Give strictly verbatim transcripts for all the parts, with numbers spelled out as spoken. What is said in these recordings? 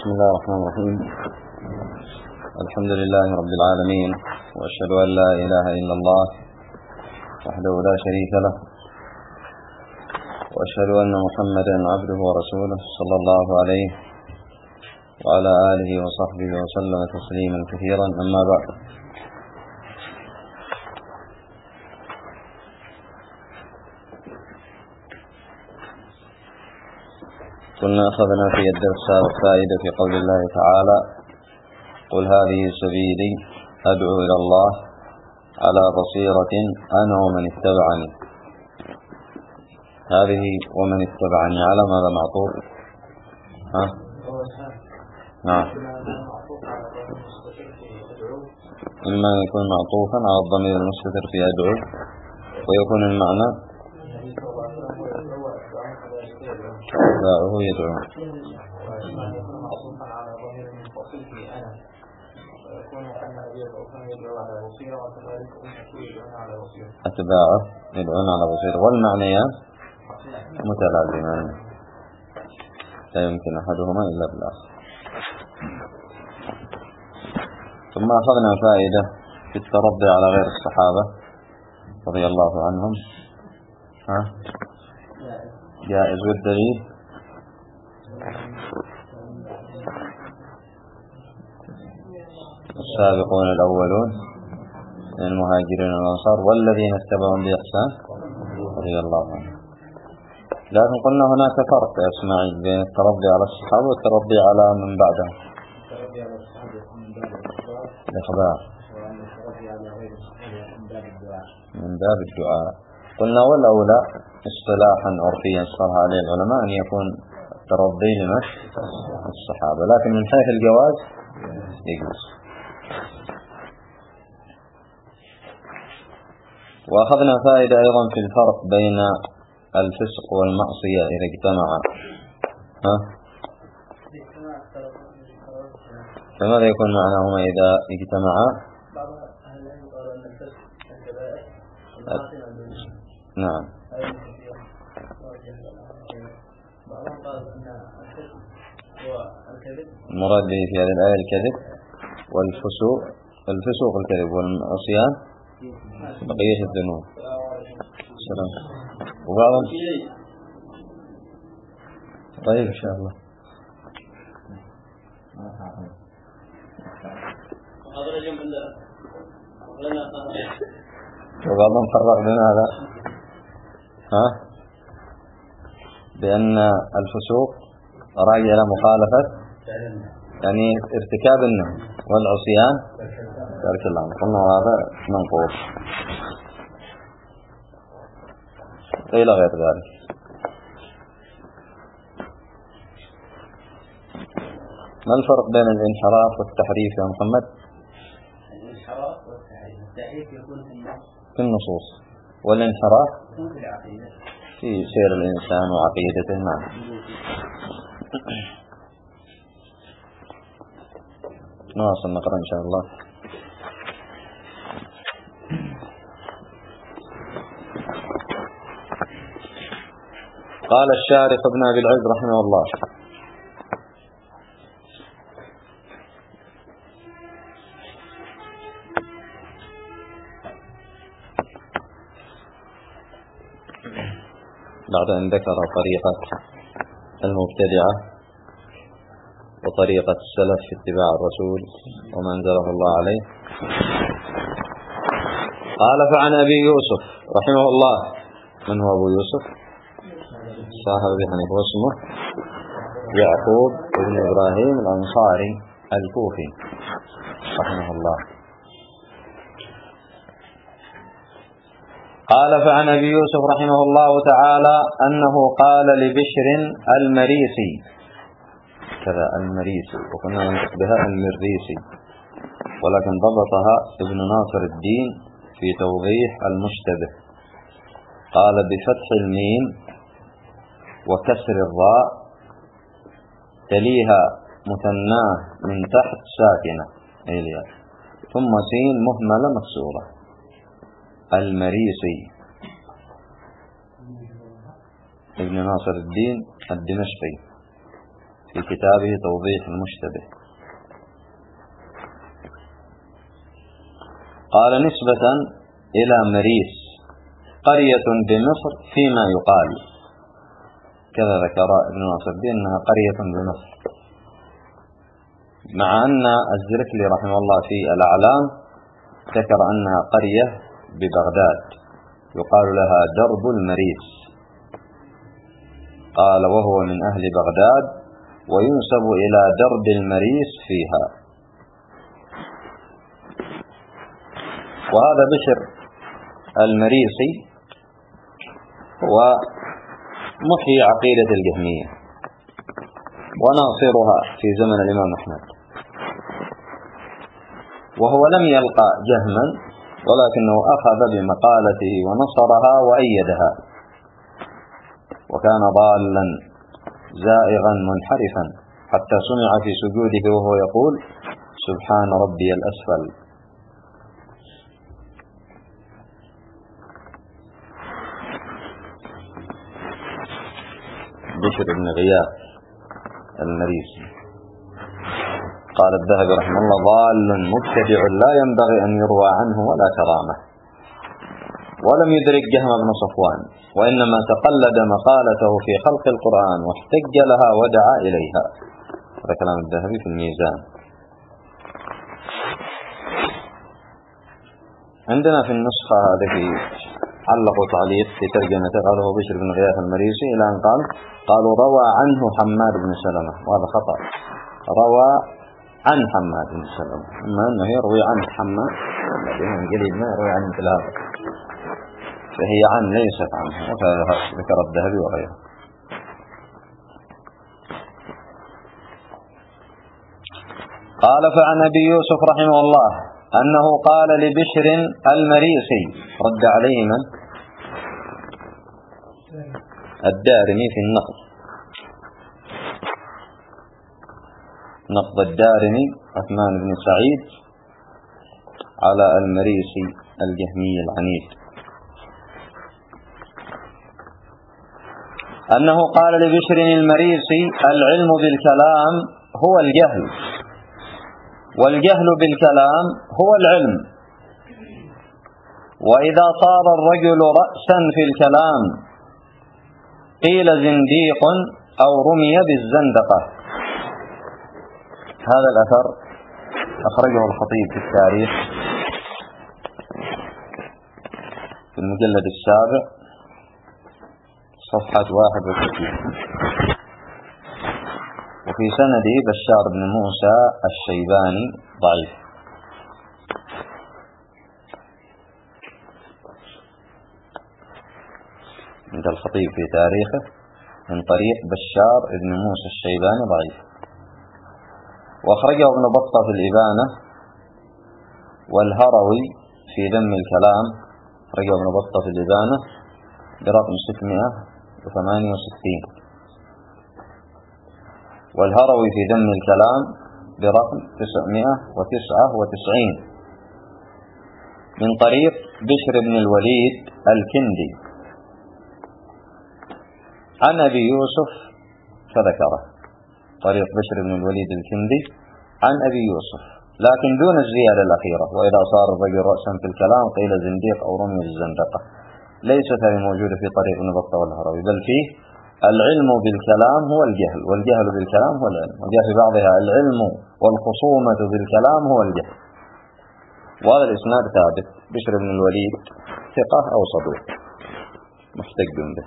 بسم الله الرحمن الرحيم. الحمد لله رب العالمين، وأشهد أن لا إله إلا الله وحده لا شريك له، وأشهد أن محمدا عبده ورسوله صلى الله عليه وعلى آله وصحبه وسلم تسليما كثيرا. أما بعد، كنا أخذنا في الدرس الفائدة في قول الله تعالى: قل هذه سبيلي أدعو إلى الله على بصيرة أنا ومن اتبعني. هذه ومن اتبعني على ماذا معطوف؟ ها؟ نعم، إما يكون معطوفا على الضمير المستتر في أدعو، ويكون المعنى أتباعه يدعون. أتباعه يدعون على بصيرة، والمعنيان متلازمان لا يمكن أحدهما إلا بالآخر. ثم أخذنا فائدة في الترضي على غير الصحابة رضي الله عنهم. ها؟ جائز، والدليل السابقون الأولون من المهاجرين والأنصار والذين اتبعهم بإحسان رضي الله عنهم. لكن قلنا هناك فرق يا إسماعيل بين الترضي على الصحابة والترضي على من بعدهم. الإخبار من باب الدعاء. قلنا والأولى اصطلاحا عرفيا صار عليه العلماء أن يكون الترضي لمن الصحابة، لكن من حيث الجواز يجوز. وأخذنا فائدة أيضا في الفرق بين الفسق والمعصية إذا اجتمعا. ها؟ فماذا يكون معناهما إذا اجتمعا؟ نعم، المراد به في هذه الآية الكذب والفسوق، الفسوق الكذب، والعصيان بقية الذنوب. السلام. وبعضهم طيب إن شاء الله. وبعضهم فرق بين هذا ها بأن الفسوق راجع إلى مخالفة يعني ارتكاب النهي، والعصيان ترك الأمر. قلنا هذا منقوص إلى غير ذلك. ما الفرق بين الانحراف والتحريف يا محمد؟ الانحراف والتحريف، التحريف يكون في النصوص، والانحراف في العقيدة في سير الإنسان وعقيدته. نعم. نواصل نقرأ إن شاء الله. قال الشارح ابن أبي العز رحمه الله: بعد أن ذكر طريقة المبتدعة وطريقة السلف في اتباع الرسول وما أنزله الله عليه، قال: فعن أبي يوسف رحمه الله. من هو أبو يوسف؟ صاحب أبي حنيفة، واسمه يعقوب بن إبراهيم الأنصاري الكوفي رحمه الله. قال: فعن أبي يوسف رحمه الله تعالى أنه قال لبشر المريسي، كذا المريسي، وكنا ننطق بها المريسي، ولكن ضبطها ابن ناصر الدين في توضيح المشتبه. قال: بفتح الميم وكسر الراء تليها مثناه من تحت ساكنة إليها، ثم سين مهملة مكسورة. المريسي ابن ناصر الدين الدمشقي في في كتابه توضيح المشتبه. قال نسبة إلى مريس قرية بمصر فيما يقال، كذا ذكر ابن ناصر بأنها قرية بمصر، مع أن الزركلي رحمه الله في الأعلام ذكر أنها قرية ببغداد يقال لها درب المريس، قال وهو من أهل بغداد وينسب إلى درب المريس فيها. وهذا بشر المريسي هو محيي عقيدة الجهمية وناصرها في زمن الإمام أحمد، وهو لم يلقى جهما ولكنه أخذ بمقالته ونصرها وأيدها، وكان ضالا زائغا منحرفا حتى سمع في سجوده وهو يقول سبحان ربي الأسفل. بشر بن غياث المريسي قال الذهبي رحمه الله ضال مبتدع لا ينبغي أن يروى عنه ولا كرامة، ولم يدرك جهم بن صفوان، وإنما تقلد مقالته في خلق القرآن واحتج لها ودعا إليها. هذا كلام الذهبي في الميزان. عندنا في النسخة هذه علقوا تعليق في ترجمته قاله بشر بن غياث المريسي إلى أن قال قالوا روى عنه حماد بن سلمة، وهذا خطأ، روى عن حماد بن سلمة، أما أنه يروي عن حماد من قليل ما يروي عن مثل هذا، فهي عن ليست عنه، وكذا ذكر الذهبي وغيره. قال فعن أبي يوسف رحمه الله أنه قال لبشر المريسي، رد عليه من؟ الدارمي في النقد، نقد الدارمي عثمان بن سعيد على المريسي الجهمي العنيد، أنه قال لبشر المريسي العلم بالكلام هو الجهل، والجهل بالكلام هو العلم، وإذا صار الرجل رأسا في الكلام قيل زنديق أو رمي بالزندقة. هذا الأثر أخرجه الخطيب في التاريخ في المجلد السابع صفحة واحد وستين، وفي سنده بشار بن موسى الشيباني ضعيف. عند الخطيب في تاريخه من طريق بشار بن موسى الشيباني ضعيف. وأخرجه ابن بطة في الإبانة، والهروي في ذم الكلام أخرجه ابن بطة في الإبانة برقم ستمائة وثمانية وستين، والهروي في ذم الكلام برقم تسعمائة وتسعة وتسعين من طريق بشر بن الوليد الكندي عن أبي يوسف فذكره، طريق بشر بن الوليد الكندي عن أبي يوسف لكن دون الزيادة الأخيرة وإذا صار الرجل رأسا في الكلام قيل زنديق أو رمي الزندقة، ليست هذه موجودة في طريق ابن بطة والهروي، بل فيه العلم بالكلام هو الجهل، والجهل بالكلام هو العلم، وجاء في بعضها العلم والخصومة بالكلام هو الجهل. وهذا الإسناد ثابت، بشر بن الوليد ثقة أو صدوق محتج به،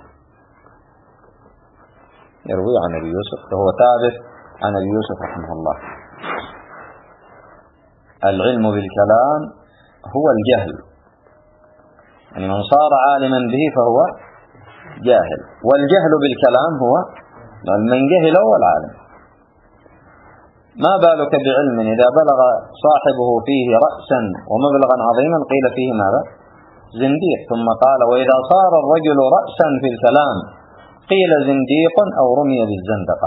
يروي عن أبي يوسف فهو ثابت عن أبي يوسف رحمه الله. العلم بالكلام هو الجهل، يعني من صار عالما به فهو جاهل، والجهل بالكلام هو من جهل هو العالم. ما بالك بعلم إذا بلغ صاحبه فيه رأسا ومبلغا عظيما قيل فيه ماذا؟ زنديق. ثم قال وإذا صار الرجل رأسا في الكلام قيل زنديق أو رمي بالزندقة.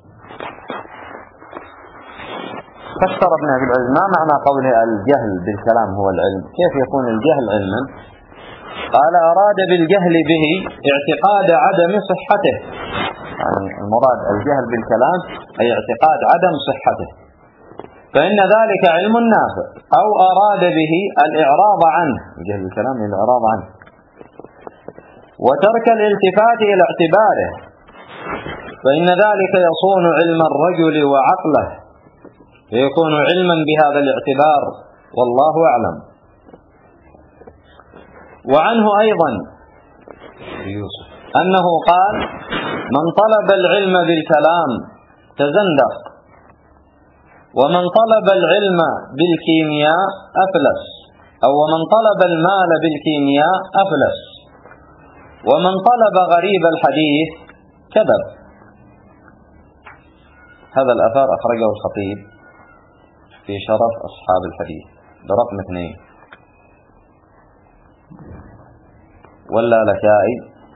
فسر ابن أبي العز ما معنى قوله الجهل بالكلام هو العلم، كيف يكون الجهل علما؟ قال أراد بالجهل به اعتقاد عدم صحته يعني المراد الجهل بالكلام أي اعتقاد عدم صحته، فإن ذلك علم نافع، أو أراد به الإعراض عنه، الجهل بالكلام الإعراض عنه، وترك الالتفات إلى اعتباره، فإن ذلك يصون علم الرجل وعقله فيكون علما بهذا الاعتبار، والله أعلم. وعنه أيضا أنه قال: من طلب العلم بالكلام تزندق، ومن طلب العلم بالكيمياء أفلس، أو ومن طلب المال بالكيمياء أفلس، ومن طلب غريب الحديث كذب. هذا الأثر أخرجه الخطيب في شرف أصحاب الحديث برقم اثنين، واللالكائي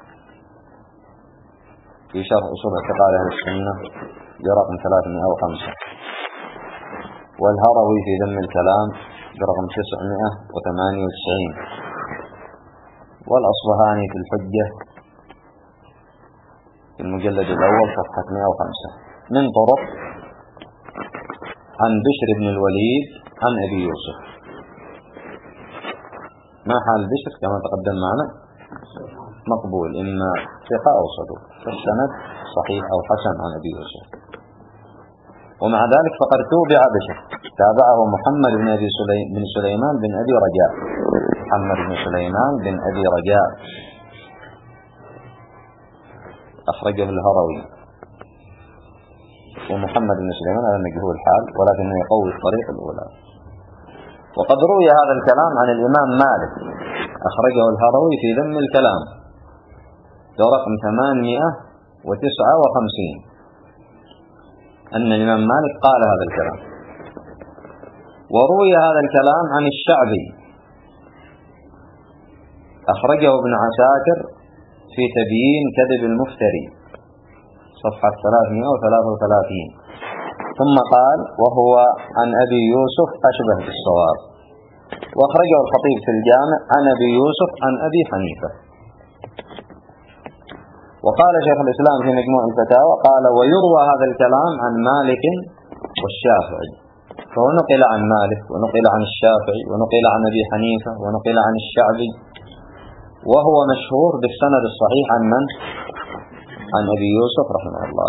في شرح أصول اعتقاد أهل السنة برقم ثلاثمائة وخمسة، والهروي في ذم الكلام برقم تسعمائة وثمانية وتسعين، والأصبهاني في الحجة في المجلد الأول صفحة مائة وخمسة من طرق عن بشر بن الوليد عن أبي يوسف. ما حال بشر كما تقدم معنا؟ مقبول، إما ثقة أو صدوق، فالسند صحيح أو حسن عن أبي يوسف. ومع ذلك فقد توبع بشر، تابعه محمد بن أبي سليم بن سليمان بن أبي رجاء، محمد بن سليمان بن أبي رجاء أخرجه الهروي. ومحمد بن سليمان هذا مجهول الحال، ولكنه يقوي الطريق الأولى. وقد روي هذا الكلام عن الإمام مالك، أخرجه الهروي في ذم الكلام برقم ثمانمائة وتسعة وخمسين، أن الإمام مالك قال هذا الكلام. وروي هذا الكلام عن الشعبي، أخرجه ابن عساكر في تبيين كذب المفتري صفحة ثلاثمائة وثلاثة وثلاثين، ثم قال: وهو عن أبي يوسف أشبه بالصواب. وأخرجه الخطيب في الجامع عن أبي يوسف عن أبي حنيفة. وقال شيخ الإسلام في مجموع الفتاوى قال: ويروى هذا الكلام عن مالك والشافعي، فهو نقل عن مالك ونقل عن الشافعي ونقل عن أبي حنيفة ونقل عن الشعبي، وهو مشهور بالسند الصحيح عن من؟ عن أبي يوسف رحمه الله.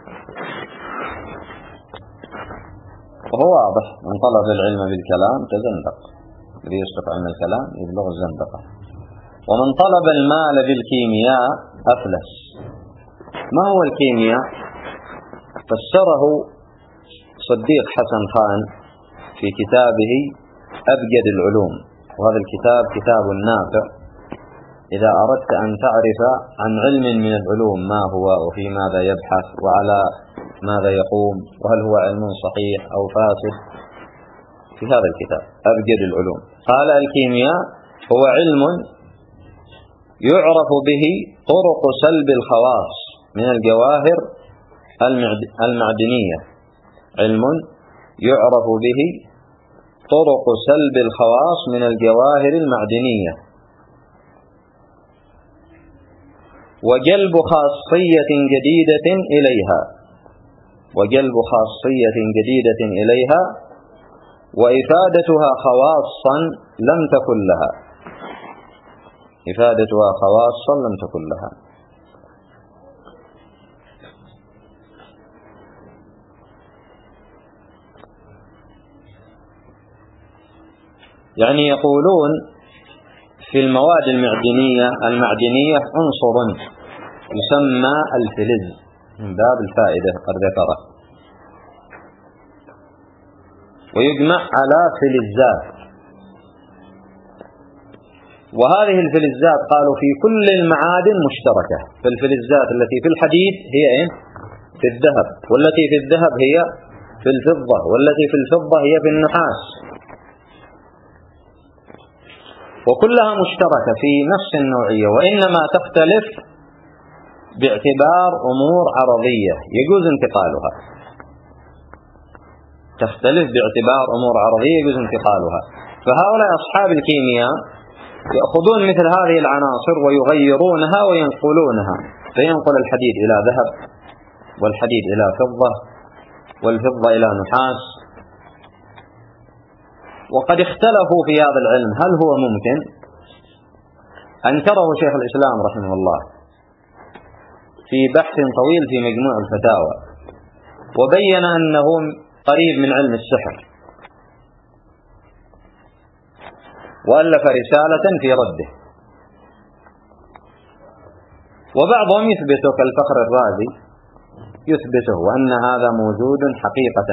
وهو واضح: من طلب العلم بالكلام تزندق، الذي يسبق علم الكلام يبلغ الزندقة. ومن طلب المال بالكيمياء أفلس. ما هو الكيمياء؟ فسره صديق حسن خان في كتابه أبجد العلوم، وهذا الكتاب كتاب نافع إذا أردت أن تعرف عن علم من العلوم ما هو وفي ماذا يبحث وعلى ماذا يقوم وهل هو علم صحيح أو فاسد، في هذا الكتاب أبجد العلوم. قال: الكيمياء هو علم يعرف به طرق سلب الخواص من الجواهر المعدنية، علم يعرف به طرق سلب الخواص من الجواهر المعدنية، وجلب خاصية جديدة إليها وجلب خاصية جديدة إليها وإفادتها خواصا لم تكن لها إفادتها خواصا لم تكن لها يعني يقولون في المواد المعدنية المعدنية عنصر يسمى الفلز من باب الفائدة قد ذكره، ويجمع على فلزات، وهذه الفلزات قالوا في كل المعادن مشتركة، فالفلزات التي في الحديد هي إيه؟ في الذهب، والتي في الذهب هي في الفضة، والتي في الفضة هي في النحاس، وكلها مشتركة في نفس النوعية، وإنما تختلف باعتبار أمور عرضية يجوز انتقالها تختلف باعتبار أمور عرضية يجوز انتقالها. فهؤلاء أصحاب الكيمياء يأخذون مثل هذه العناصر ويغيرونها وينقلونها، فينقل الحديد إلى ذهب، والحديد إلى فضة والفضة إلى نحاس. وقد اختلفوا في هذا العلم هل هو ممكن. أنكره شيخ الإسلام رحمه الله في بحث طويل في مجموع الفتاوى، وبين أنه قريب من علم السحر، وألف رسالة في رده. وبعضهم يثبته كالفخر الرازي يثبته وأن هذا موجود حقيقة.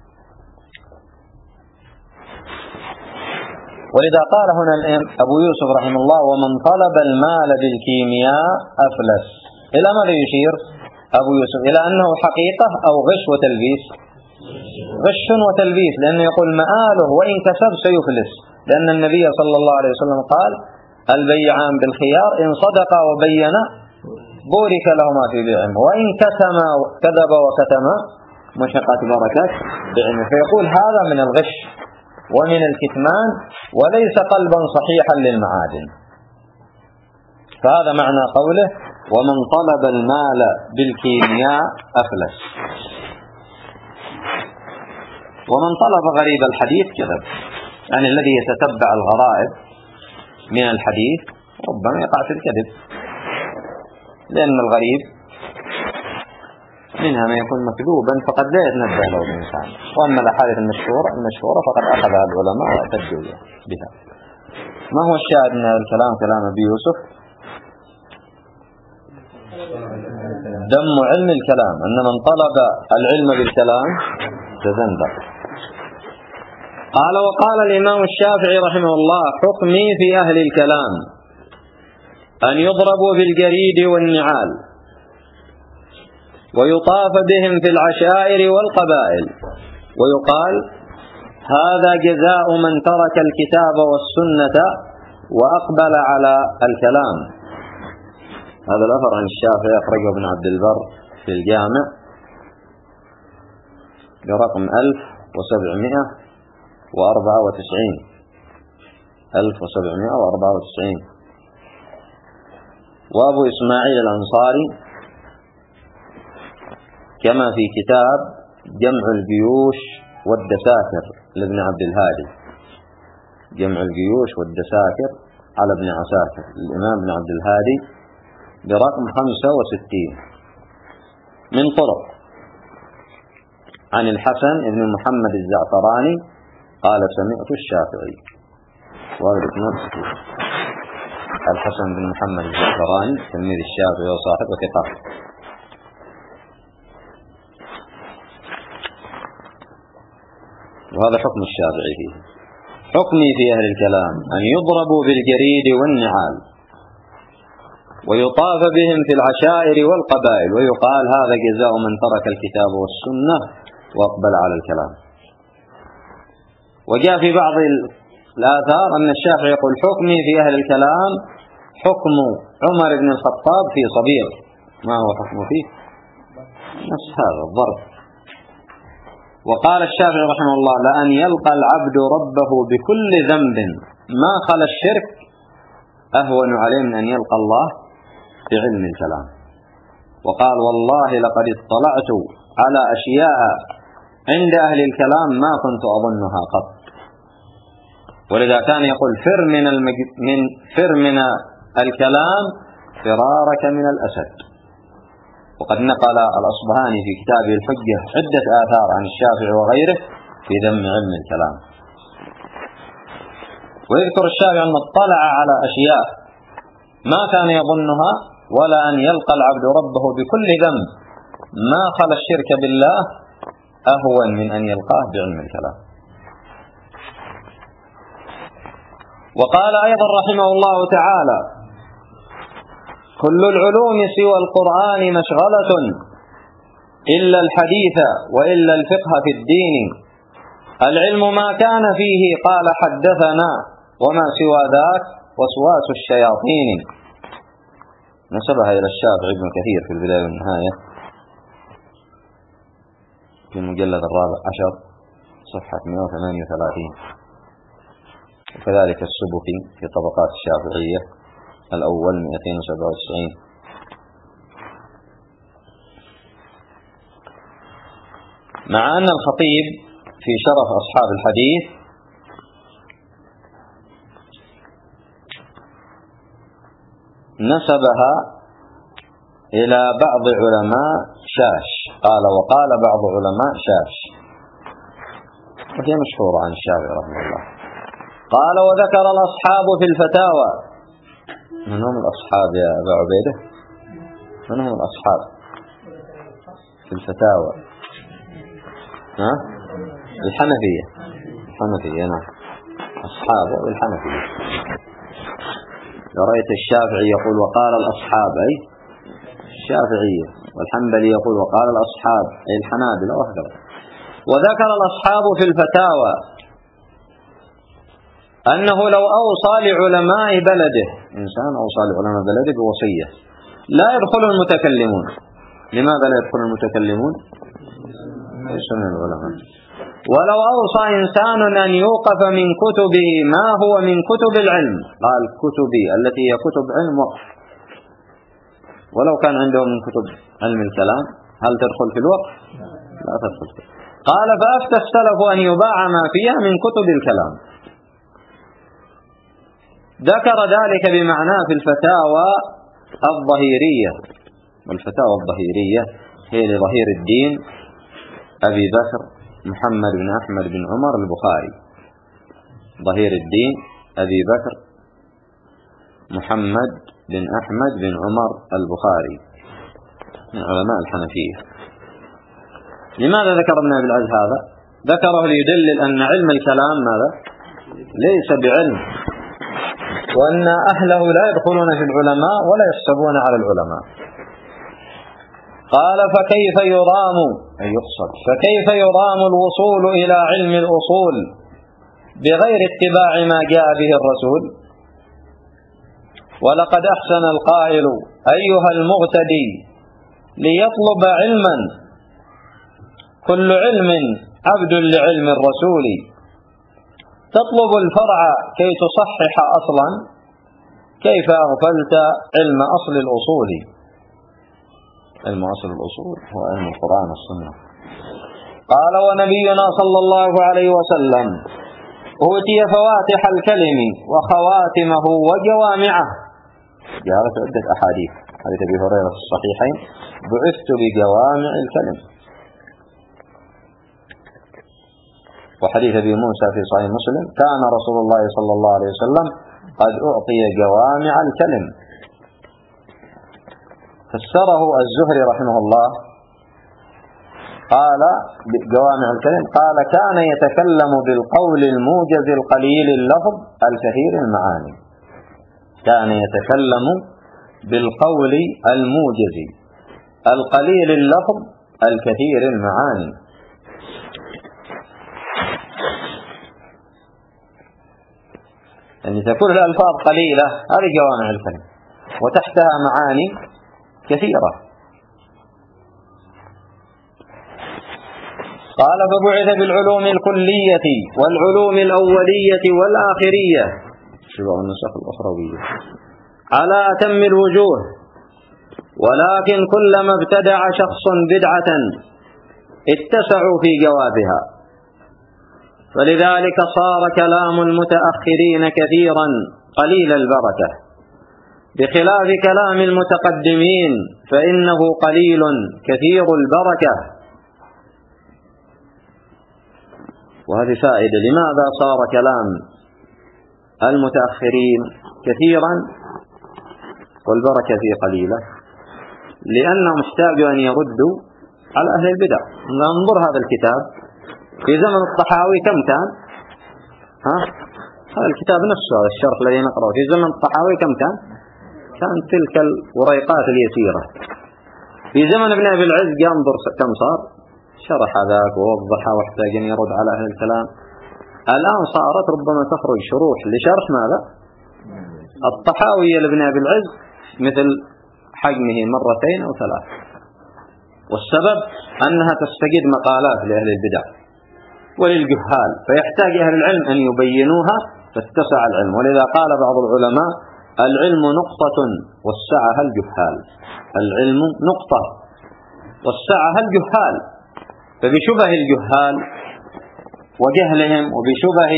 ولذا قال هنا أبو يوسف رحمه الله: ومن طلب المال بالكيمياء أفلس. إلى ماذا يشير أبو يوسف؟ إلى أنه حقيقة أو غش وتلبيس؟ غش وتلبيس، لأنه يقول مآله وإن كسب سيفلس، لأن النبي صلى الله عليه وسلم قال: البيعان بالخيار إن صدقا وبينا بورك لهما في بيعهما، وإن كتم كذب وكتم مشقت بركات بعلمه. فيقول هذا من الغش ومن الكتمان، وليس قلبا صحيحا للمعادن. فهذا معنى قوله: ومن طلب المال بالكيمياء أفلس. ومن طلب غريب الحديث كذب، يعني الذي يتتبع الغرائب من الحديث ربما يقع في الكذب، لأن الغريب منها ما يكون مكذوبا فقد لا يتنبه له الإنسان. وأما الأحاديث المشهورة المشهورة فقد أخذها العلماء واعتدوا بها. ما هو الشاهد من الكلام كلام أبي يوسف؟ دم علم الكلام، أن من طلب العلم بالكلام تزندق. قال: وقال الإمام الشافعي رحمه الله: حكمي في أهل الكلام أن يضربوا بالجريد والنعال ويطاف بهم في العشائر والقبائل، ويقال: هذا جزاء من ترك الكتاب والسنة وأقبل على الكلام. هذا الأثر عن الشافعي أخرجه ابن عبد البر في الجامع برقم ألف وسبعمائة وأربعة وتسعين ألف وسبعمائة وأربعة وتسعين. وأبو إسماعيل الأنصاري كما في كتاب جمع الجيوش والدساكر لابن عبد الهادي، جمع الجيوش والدساكر على ابن عساكر الإمام ابن عبد الهادي برقم خمسة وستين، من طرق عن الحسن بن محمد الزعفراني قال: سمعت الشافعي. وارد نفسه الحسن بن محمد الزعفراني تلميذ الشافعي وصاحب وثقة. وهذا حكم الشافعي فيه: حكمي في أهل الكلام أن يضربوا بالجريد والنعال ويطاف بهم في العشائر والقبائل، ويقال: هذا جزاء من ترك الكتاب والسنة وأقبل على الكلام. وجاء في بعض الآثار أن الشافعي يقول: حكمي في أهل الكلام حكم عمر بن الخطاب في صبيغ. ما هو حكمه فيه؟ نفس هذا الضرب. وقال الشافعي رحمه الله: لأن يلقى العبد ربه بكل ذنب ما خلا الشرك أهون عليه من أن يلقى الله بعلم الكلام. وقال: والله لقد اطلعت على أشياء عند أهل الكلام ما كنت أظنها قط. ولذا كان يقول: فر من, المج... من فر من الكلام فرارك من الأسد. وقد نقل الأصبهاني في كتابه الحجة عدة آثار عن الشافعي وغيره في ذم علم الكلام. ويذكر الشافعي أنه اطلع على أشياء ما كان يظنها، ولا أن يلقى العبد ربه بكل ذنب ما خلا الشرك بالله أهون من أن يلقاه بعلم الكلام. وقال أيضا رحمه الله تعالى: كل العلوم سوى القرآن مشغلة إلا الحديث وإلا الفقه في الدين، العلم ما كان فيه قال حدثنا وما سوى ذاك وسواس الشياطين. نسبها إلى الشافعي ابن كثير في البداية والنهاية في المجلد الرابع عشر صفحة مئة وثمانية وثلاثين، وكذلك السبكي في طبقات الشافعية الأول مئتين وسبعة وتسعين. مع أن الخطيب في شرف أصحاب الحديث نسبها إلى بعض علماء شاش، قال وقال بعض علماء شاش، وهي مشهورة عن الشافعي رحمه الله. قال وذكر الأصحاب في الفتاوى. من هم الأصحاب يا أبا عبيدة؟ من هم الأصحاب في الفتاوى؟ ها؟ الحنفية. الحنفية نعم، أصحاب الحنفية. رأيت الشافعي يقول وقال الأصحاب أي الشافعية، والحنبلي يقول وقال الأصحاب أي الحنابلة وهكذا. وذكر الأصحاب في الفتاوى أنه لو أوصى لعلماء بلده، إنسان أوصى لعلماء بلده بوصية، لا يدخل المتكلمون. لماذا لا يدخل المتكلمون؟ ليس من العلماء. ولو أوصى إنسان أن يوقف من كتبه ما هو من كتب العلم، قال كتبي التي هي كتب علم وقف، ولو كان عنده من كتب علم الكلام، هل تدخل في الوقف؟ لا تدخل فيه. قال فأفتى السلف أن يباع ما فيها من كتب الكلام. ذكر ذلك بمعناه في الفتاوى الظهيرية، والفتاوى الظهيرية هي لظهير الدين أبي بكر محمد بن أحمد بن عمر البخاري. ظهير الدين أبي بكر محمد بن أحمد بن عمر البخاري من علماء الحنفية. لماذا ذكر ابن أبي العز هذا؟ ذكره ليدلل أن علم الكلام ماذا؟ ليس بعلم، وأن أهله لا يدخلون في العلماء ولا يحسبون على العلماء. قال فكيف يرام أي يقصد فكيف يرام الوصول إلى علم الأصول بغير اتباع ما جاء به الرسول؟ ولقد أحسن القائل أيها المغتدي ليطلب علما كل علم عبد لعلم الرسول، تطلب الفرع كي تصحح أصلا كيف أغفلت علم أصل الأصول. علم أصل الأصول هو علم القرآن والسنة. قال ونبينا صلى الله عليه وسلم أوتي فواتح الكلم وخواتمه وجوامعه. جاءت عدة أحاديث، حديث أبي هريرة في الصحيحين بعثت بجوامع الكلم، وحديث أبي موسى في صحيح مسلم كان رسول الله صلى الله عليه وسلم قد أعطي جوامع الكلم. فسره الزهري رحمه الله قال بجوامع الكلم، قال كان يتكلم بالقول الموجز القليل اللفظ الكثير المعاني. كان يتكلم بالقول الموجز القليل اللفظ الكثير المعاني. يعني تكون الألفاظ قليلة، هذه جوامع الكلم، وتحتها معاني كثيرة. قال فبعث بالعلوم الكلية والعلوم الأولية والآخرية شبه النسخ الأخروية على أتم الوجوه، ولكن كلما ابتدع شخص بدعة اتسعوا في جوابها، فلذلك صار كلام المتأخرين كثيرا قليل البركة، بخلاف كلام المتقدمين فإنه قليل كثير البركة. وهذه فائدة، لماذا صار كلام المتأخرين كثيرا والبركة فيه قليلة؟ لأنهم احتاجوا أن يردوا على أهل البدع. ننظر هذا الكتاب في زمن الطحاوي كم كان؟ ها؟ هذا الكتاب نفسه الشرح الذي نقرأه في زمن الطحاوي كم كان؟ كان تلك الوريقات اليسيرة. في زمن ابن أبي العز ينظر كم صار، شرح ذاك ووضحها واحتاج أن يرد على أهل الكلام. الآن صارت ربما تخرج شروح لشرح ماذا؟ الطحاوي لابن أبي العز مثل حجمه مرتين أو ثلاث، والسبب أنها تستجد مقالات لأهل البدع وللجهال، فيحتاج أهل العلم أن يبينوها فاتسع العلم. ولذا قال بعض العلماء العلم نقطة وسعها الجهال. العلم نقطة وسعها الجهال، فبشبه الجهال وجهلهم وبشبه،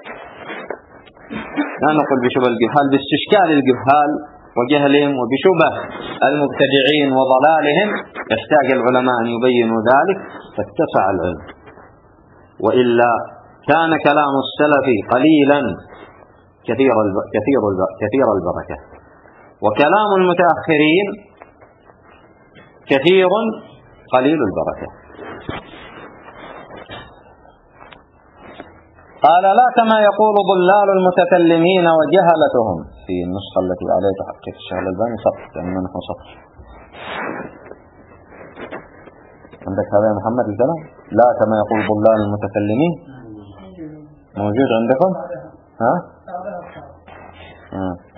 لا نقول بشبه الجهال، باستشكال الجهال وجهلهم وبشبه المبتدعين وضلالهم يحتاج العلماء أن يبينوا ذلك فاتسع العلم. وإلا كان كلام السلف قليلا كثير كثير كثير البركة، وكلام المتأخرين كثير قليل البركة. قال لا كما يقول ضلال المتكلمين وجهلتهم. في النسخة التي عليها تحقيق الشيخ الألباني سقط، لأنه نحن سقط. عندك هذا يا محمد الكلام؟ لا كما يقول ضلال المتكلمين موجود عندكم؟ ها؟ ها.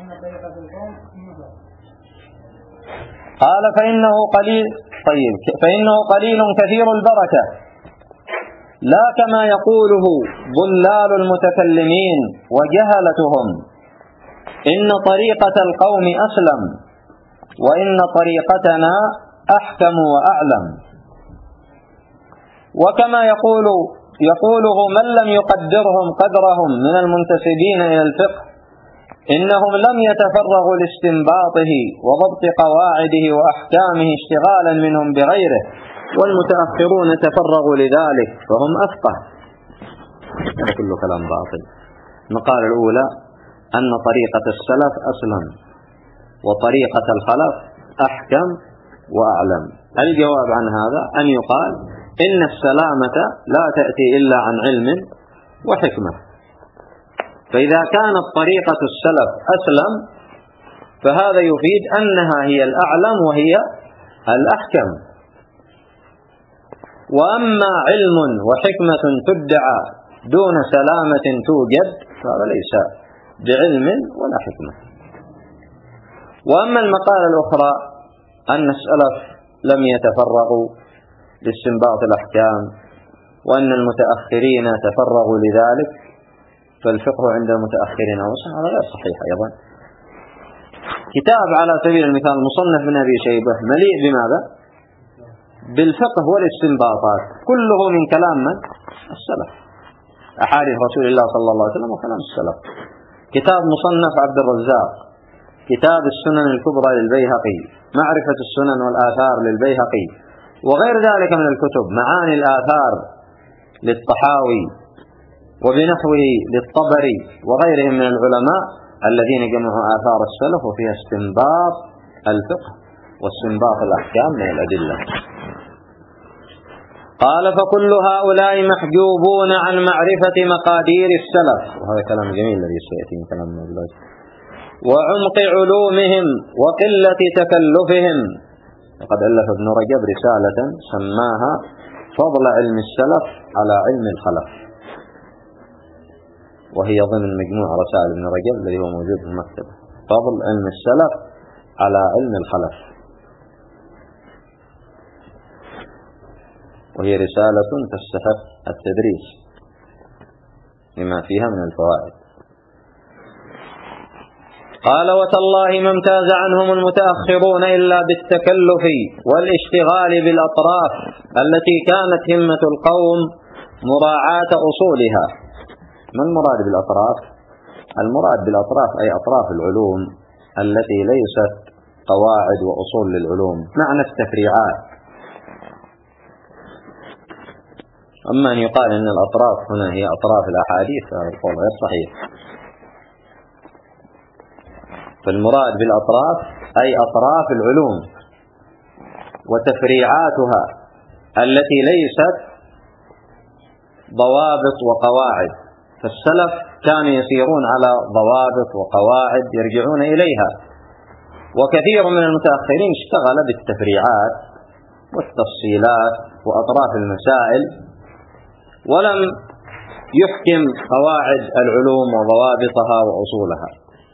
قال فإنه قليل، طيب فإنه قليل كثير البركة، لا كما يقوله ضلال المتكلمين وجهلتهم. إن طريقة القوم أسلم، وإن طريقتنا أحكم وأعلم. وكما يقول يقوله من لم يقدرهم قدرهم من المنتسبين إلى الفقه، إنهم لم يتفرغوا لاستنباطه وضبط قواعده وأحكامه اشتغالا منهم بغيره، والمتأخرون تفرغوا لذلك فهم أفقه. هذا كله كلام باطل. المقالة الأولى أن طريقة السلف أسلم، وطريقة الخلف أحكم وأعلم. الجواب عن هذا أن يقال إن السلامة لا تأتي إلا عن علم وحكمة. فإذا كانت طريقة السلف أسلم فهذا يفيد أنها هي الأعلم وهي الأحكم. وأما علم وحكمة تدعى دون سلامة توجد فهذا ليس بعلم ولا حكمة. وأما المقالة الأخرى أن السلف لم يتفرغوا لاستنباط الأحكام وأن المتأخرين تفرغوا لذلك، فالفقه عند المتأخرين أوسع، هذا غير صحيح أيضا. كتاب على سبيل المثال مصنف من أبي شيبة مليء بماذا؟ بالفقه والاستنباطات، كله من كلام من؟ السلف، أحاديث رسول الله صلى الله عليه وسلم وكلام السلف. كتاب مصنف عبد الرزاق، كتاب السنن الكبرى للبيهقي، معرفة السنن والآثار للبيهقي، وغير ذلك من الكتب، معاني الآثار للطحاوي وبنحوه للطبري وغيرهم من العلماء الذين جمعوا آثار السلف وفيها استنباط الفقه واستنباط الأحكام من الأدلة. قال فكل هؤلاء محجوبون عن معرفة مقادير السلف، وهذا كلام جميل الذي سيأتي من كلام الله، وعمق علومهم وقلة تكلفهم. وقد ألف ابن رجب رسالة سماها فضل علم السلف على علم الخلف، وهي ضمن مجموع رسائل ابن رجب الذي هو موجود في المكتبة، فضل علم السلف على علم الخلف، وهي رسالة تستحق التدريس لما فيها من الفوائد. قال وتالله ما امتاز عنهم المتأخرون إلا بالتكلف والاشتغال بالأطراف التي كانت همة القوم مراعاة أصولها. ما المراد بالأطراف؟ المراد بالأطراف أي أطراف العلوم التي ليست قواعد وأصول للعلوم، معنى التفريعات. أما أن يقال أن الأطراف هنا هي أطراف الأحاديث فهذا القول غير صحيح. فالمراد بالأطراف أي أطراف العلوم وتفريعاتها التي ليست ضوابط وقواعد. فالسلف كانوا يسيرون على ضوابط وقواعد يرجعون إليها، وكثير من المتأخرين اشتغل بالتفريعات والتفصيلات وأطراف المسائل، ولم يحكم قواعد العلوم وضوابطها وأصولها.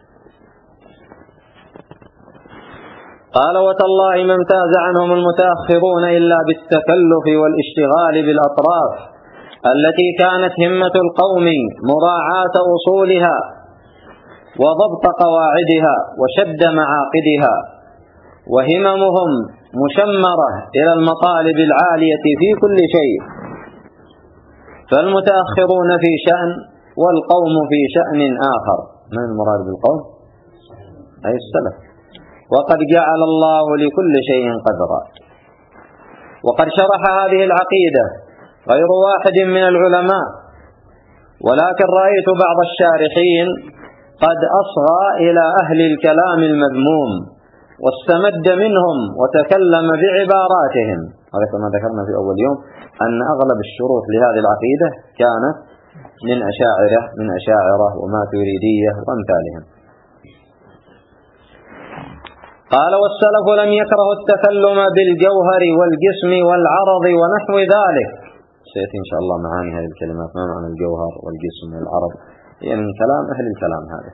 قال وتالله ما امتاز عنهم المتأخرون إلا بالتكلف والاشتغال بالأطراف التي كانت همة القوم مراعاة أصولها وضبط قواعدها وشد معاقدها، وهممهم مشمرة إلى المطالب العالية في كل شيء، فالمتأخرون في شأن والقوم في شأن آخر. ما المراد بالقوم؟ أي السلف. وقد جعل الله لكل شيء قدرا. وقد شرح هذه العقيدة غير واحد من العلماء، ولكن رأيت بعض الشارحين قد أصغى إلى أهل الكلام المذموم واستمد منهم وتكلم بعباراتهم. هذا كما ذكرنا في أول يوم أن أغلب الشروط لهذه العقيدة كانت من أشاعرة من أشاعرة وماتريدية وأمثالهم. قال: والسلف لم يكرهوا التكلم بالجوهر والجسم والعرض ونحو ذلك. سيأتي إن شاء الله معاني هذه الكلمات، ما معنى الجوهر والجسم والعرض، يعني من كلام أهل الكلام هذا.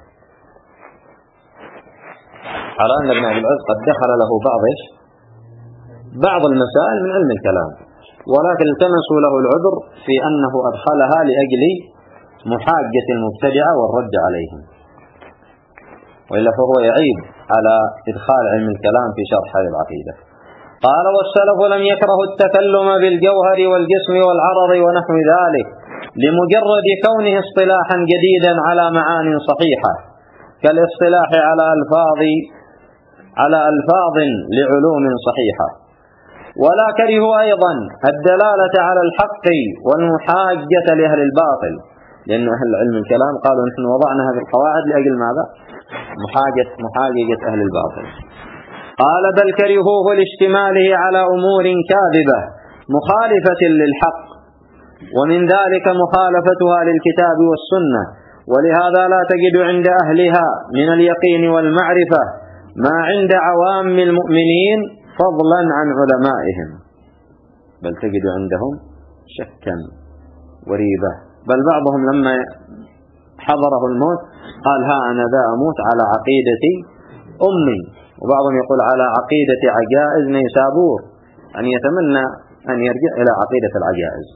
على أن ابن أبي العز قد دخل له بعض بعض المسائل من علم الكلام، ولكن التمسوا له العذر في أنه أدخلها لأجل محاجة المبتدعة والرد عليهم، وإلا فهو يعيب على إدخال علم الكلام في شرح هذه العقيدة. قال: والسلف لم يكرهوا التكلم بالجوهر والجسم والعرض ونحو ذلك لمجرد كونه اصطلاحا جديدا على معان صحيحة، كالاصطلاح على ألفاظ على ألفاظ لعلوم صحيحة. ولا كرهوا أيضا الدلالة على الحق والمحاجة لأهل الباطل، لأن أهل علم الكلام قالوا نحن وضعنا هذه القواعد لأجل ماذا؟ محاجة محاجة أهل الباطل. قال: بل كرهوه لاشتماله على أمور كاذبة مخالفة للحق، ومن ذلك مخالفتها للكتاب والسنة، ولهذا لا تجد عند أهلها من اليقين والمعرفة ما عند عوام المؤمنين فضلا عن علمائهم، بل تجد عندهم شكا وريبة، بل بعضهم لما حضره الموت قال: ها أنا ذا أموت على عقيدة أمي، وبعضهم يقول على عقيدة عجائز نيسابور، أن يتمنى أن يرجع إلى عقيدة العجائز.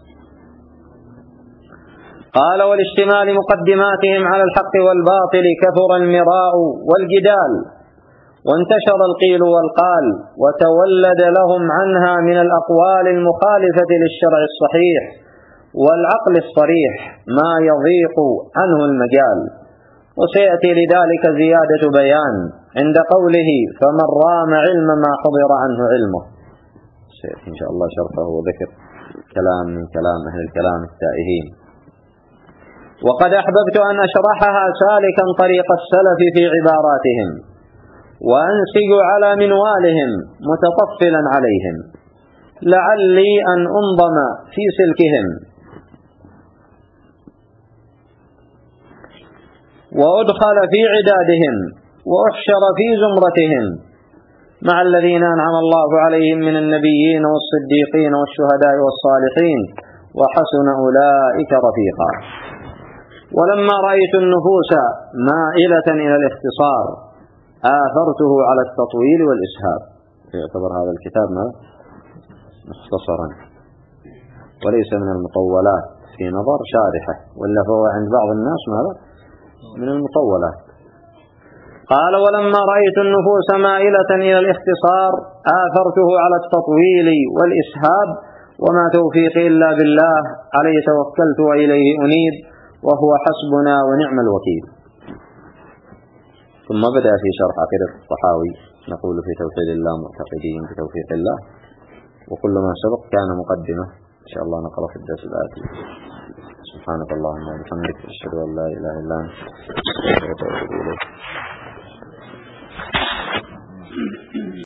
قال: والاشتمال مقدماتهم على الحق والباطل كثر المراء والجدال، وانتشر القيل والقال، وتولد لهم عنها من الأقوال المخالفة للشرع الصحيح والعقل الصريح ما يضيق عنه المجال. وسيأتي لذلك زيادة بيان عند قوله: فمن رام علم ما حضر عنه علمه. سيأتي إن شاء الله شرحه وذكر كلام من كلام أهل الكلام التائهين. وقد أحببت أن أشرحها سالكا طريق السلف في عباراتهم، وأنسج على منوالهم متطفلا عليهم، لعلي أن أنضم في سلكهم وأدخل في عدادهم وأحشر في زمرتهم مع الذين أنعم الله عليهم من النبيين والصديقين والشهداء والصالحين، وحسن أولئك رفيقا. ولما رأيت النفوس مائلة إلى الاختصار آثرته على التطويل والإسهاب. يعتبر هذا الكتاب مختصرا وليس من المطولات في نظر شارحه، ولا فهو عند بعض الناس ماذا من المطولات. قال: ولما رأيت النفوس مائلة إلى الاختصار آثرته على التطويل والإسهاب، وما توفيقي إلا بالله، عليه توكلت وإليه أنيب، وهو حسبنا ونعم الوكيل. ثم بدأ في شرح عقيدة الطحاوي، نقول في توحيد الله معتقدين بتوفيق الله، وكل ما سبق كان مقدمة. إن شاء الله نقرأ في الدرس الآتي. سبحانك اللهم وبحمدك، أشهد أن لا إله إلا أنت، أستغفرك وأتوب إليك.